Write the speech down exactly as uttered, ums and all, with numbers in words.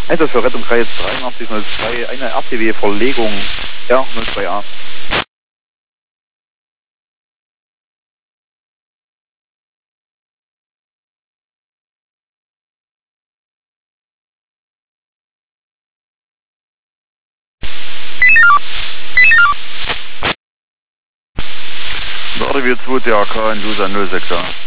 Einsatz für Rettungskreis dreiundachtzig null zwei, eine R T W-Verlegung R null zwei A. R T W zwei T H K in Lusa null sechs A.